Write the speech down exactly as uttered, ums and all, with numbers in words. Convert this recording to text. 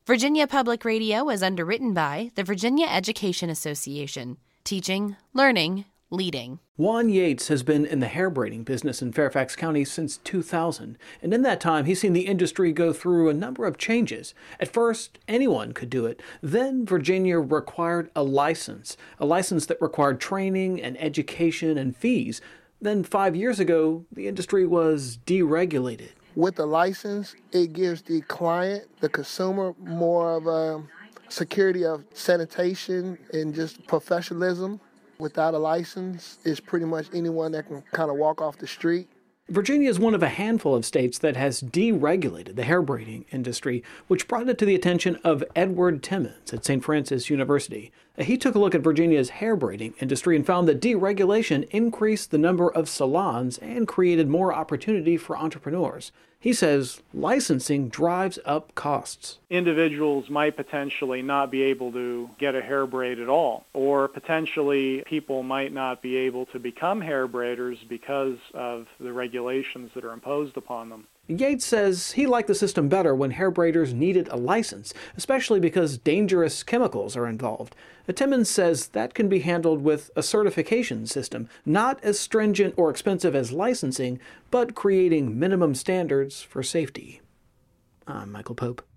Virginia Public Radio is underwritten by the Virginia Education Association. Teaching, learning, leading. Juan Yates has been in the hair braiding business in Fairfax County since two thousand, and in that time he's seen the industry go through a number of changes. At first, anyone could do it. Then Virginia required a license, a license that required training and education and fees. Then five years ago, the industry was deregulated. With the license, it gives the client, the consumer, more of a security of sanitation and just professionalism. Without a license, it's pretty much anyone that can kind of walk off the street. Virginia is one of a handful of states that has deregulated the hair braiding industry, which brought it to the attention of Edward Timmons at Saint Francis University. He took a look at Virginia's hair braiding industry and found that deregulation increased the number of salons and created more opportunity for entrepreneurs. He says licensing drives up costs. Individuals might potentially not be able to get a hair braid at all, or potentially people might not be able to become hair braiders because of the regulations that are imposed upon them. Yates says he liked the system better when hair braiders needed a license, especially because dangerous chemicals are involved. Timmons says that can be handled with a certification system, not as stringent or expensive as licensing, but creating minimum standards for safety. I'm Michael Pope.